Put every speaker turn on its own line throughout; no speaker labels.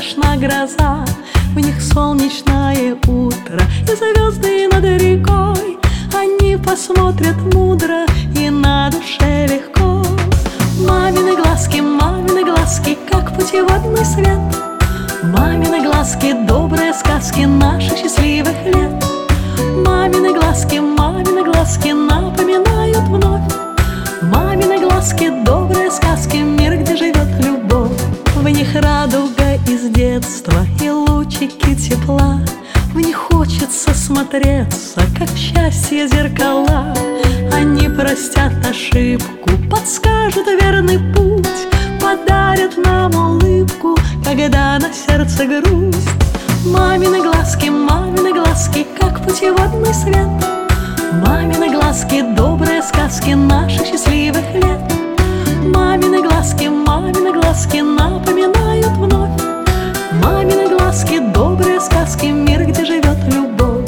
страшна гроза, в них солнечное утро и звезды над рекой. Они посмотрят мудро, и на душе легко. Мамины глазки, как путеводный свет. Мамины глазки, добрые сказки наших счастливых лет. Мамины глазки, напоминают вновь. Мамины глазки, добрые сказки, мир, где живет любовь. В них радуга из детства и лучики тепла. В них хочется смотреться, как в счастье зеркала. Они простят ошибку, подскажут верный путь, подарят нам улыбку, когда на сердце грусть. Мамины глазки, как путеводный свет. Мамины глазки, добрые сказки наших счастливых лет. Мамины глазки, напоминают вновь. Мамины глазки, добрые сказки, мир, где живет любовь.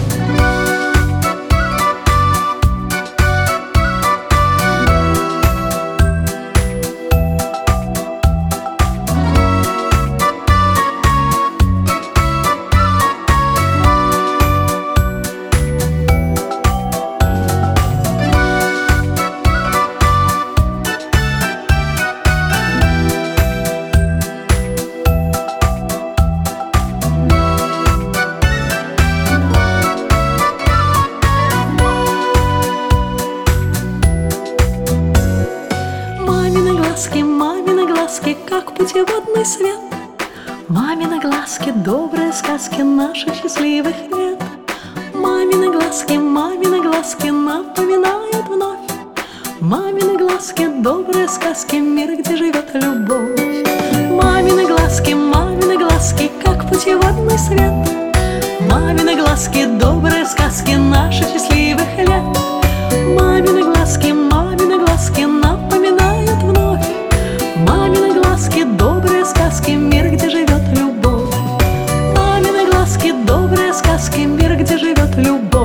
Мамины глазки, как путеводный свет. Мамины глазки, добрые сказки наших счастливых лет. Мамины глазки, напоминают вновь. Мамины глазки, добрые сказки, мир, где живет любовь. Мамины глазки, как путеводный свет. Мамины глазки, добрые сказки наших счастливых лет. Мамины глазки, напоминают вновь. Мамины глазки, добрые сказки, мир, где живет любовь. Мамины глазки, добрые сказки, мир, где живет любовь.